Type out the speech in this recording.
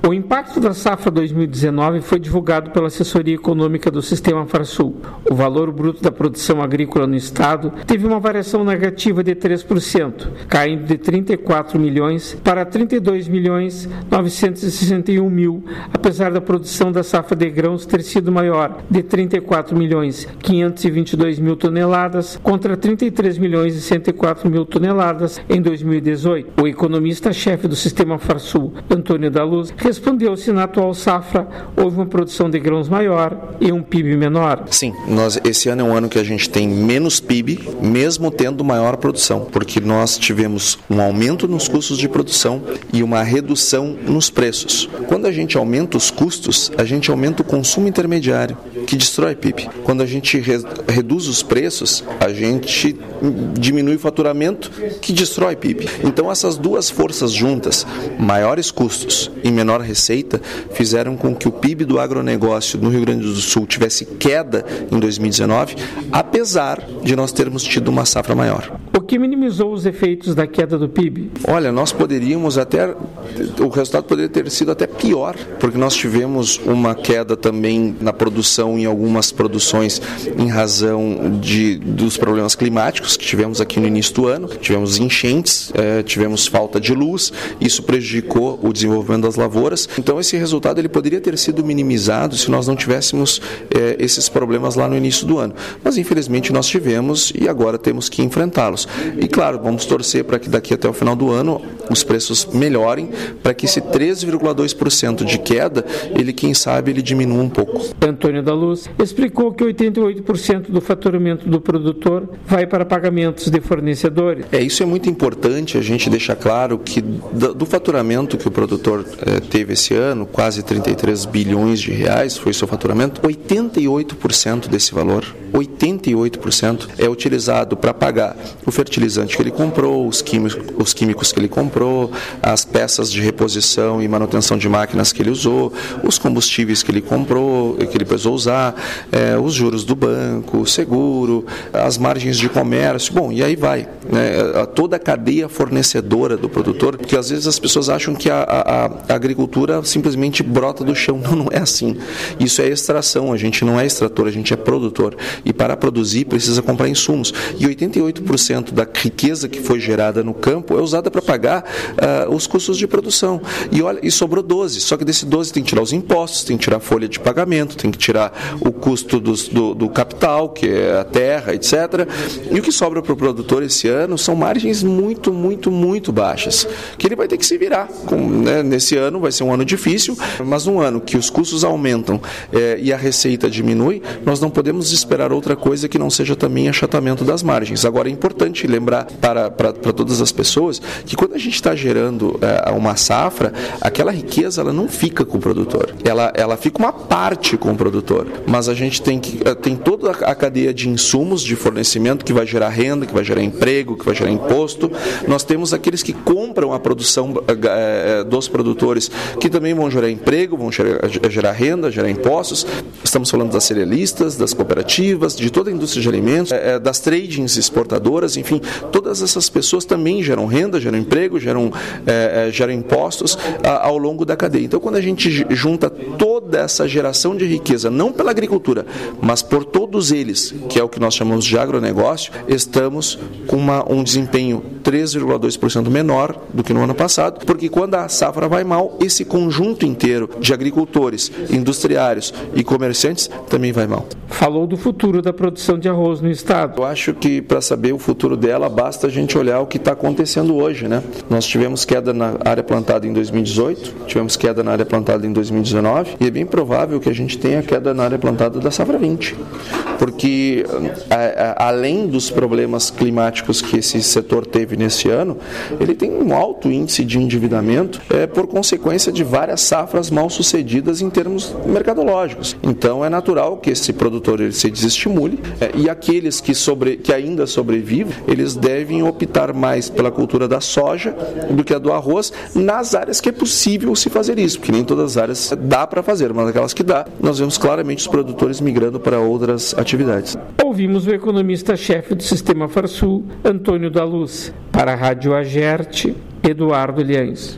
O impacto da safra 2019 foi divulgado pela assessoria econômica do Sistema Farsul. O valor bruto da produção agrícola no estado teve uma variação negativa de 3%, caindo de 34 milhões para 32 milhões 961 mil, apesar da produção da safra de grãos ter sido maior, de 34 milhões 522 mil toneladas contra 33 milhões e 104 mil toneladas em 2018. O economista-chefe do Sistema Farsul, Antônio da Luz, respondeu se na atual safra houve uma produção de grãos maior e um PIB menor. Sim, esse ano é um ano que a gente tem menos PIB, mesmo tendo maior produção, porque nós tivemos um aumento nos custos de produção e uma redução nos preços. Quando a gente aumenta os custos, a gente aumenta o consumo intermediário, que destrói PIB. Quando a gente reduz os preços, a gente diminui o faturamento, que destrói PIB. Então essas duas forças juntas, maiores custos e menor receita, fizeram com que o PIB do agronegócio no Rio Grande do Sul tivesse queda em 2019, apesar de nós termos tido uma safra maior. O que minimizou os efeitos da queda do PIB? Olha, nós poderíamos até, o resultado poderia ter sido até pior, porque nós tivemos uma queda também na produção, em algumas produções, em razão dos problemas climáticos que tivemos aqui no início do ano. Tivemos enchentes, tivemos falta de luz, isso prejudicou o desenvolvimento das lavouras. Então esse resultado ele poderia ter sido minimizado se nós não tivéssemos esses problemas lá no início do ano. Mas infelizmente nós tivemos e agora temos que enfrentá-los. E claro, vamos torcer para que daqui até o final do ano os preços melhorem, para que esse 3,2% de queda, quem sabe, ele diminua um pouco. Antônio da Luz explicou que 88% do faturamento do produtor vai para pagamentos de fornecedores. Isso é muito importante a gente deixar claro que do faturamento que o produtor teve esse ano, quase 33 bilhões de reais foi seu faturamento, 88% desse valor, 88% é utilizado para pagar o fertilizante que ele comprou, os químicos que ele comprou, as peças de reposição e manutenção de máquinas que ele usou, os combustíveis que ele comprou, que ele precisou usar, os juros do banco, o seguro, as margens de comércio, e aí vai, né? Toda a cadeia fornecedora do produtor, porque às vezes as pessoas acham que a agricultura simplesmente brota do chão. Não é assim. Isso é extração, a gente não é extrator, a gente é produtor. E para produzir precisa comprar insumos. E 88% da riqueza que foi gerada no campo é usada para pagar os custos de produção. E sobrou 12, só que desse 12 tem que tirar os impostos, tem que tirar a folha de pagamento, tem que tirar o custo do capital, que é a terra, etc. E o que sobra para o produtor esse ano são margens muito, muito, muito baixas, que ele vai ter que se virar. Nesse ano vai ser um ano difícil, mas num ano que os custos aumentam e a receita diminui, nós não podemos esperar outra coisa que não seja também achatamento das margens. Agora é importante lembrar para todas as pessoas que quando a gente está gerando uma safra, aquela riqueza ela não fica com o produtor, ela fica uma parte com o produtor, mas a gente tem toda a cadeia de insumos de fornecimento que vai gerar renda, que vai gerar emprego, que vai gerar imposto. Nós temos aqueles que compram a produção dos produtores, que também vão gerar emprego, vão gerar renda, gerar impostos. Estamos falando das cerealistas, das cooperativas, de toda a indústria de alimentos, das tradings exportadoras, enfim, todas essas pessoas também geram renda, geram emprego, geram impostos ao longo da cadeia. Então, quando a gente junta toda essa geração de riqueza, não pela agricultura, mas por todos eles, que é o que nós chamamos de agronegócio, estamos com um desempenho 3,2% menor do que no ano passado, porque quando a safra vai mal, esse conjunto inteiro de agricultores, industriários e comerciantes também vai mal. Falou do futuro da produção de arroz no estado. Eu acho que para saber o futuro dela, basta a gente olhar o que está acontecendo hoje, né? Nós tivemos queda na área plantada em 2018, tivemos queda na área plantada em 2019 e é bem provável que a gente tenha queda na área plantada da safra 20, porque além dos problemas climáticos que esse setor teve nesse ano, ele tem um alto índice de endividamento por consequência de várias safras mal sucedidas em termos mercadológicos. Então é natural que esse produtor ele se desestimule e aqueles que ainda sobrevivem, eles devem optar mais pela cultura da soja do que a do arroz nas áreas que é possível se fazer isso, porque nem todas as áreas dá para fazer, mas aquelas que dá, nós vemos claramente os produtores migrando para outras atividades. Ouvimos o economista-chefe do Sistema Farsul, Antônio da Luz. Para a Rádio Agerte, Eduardo Liães.